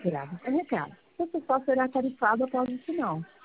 grave supermercado. Você só será tarifado após o final.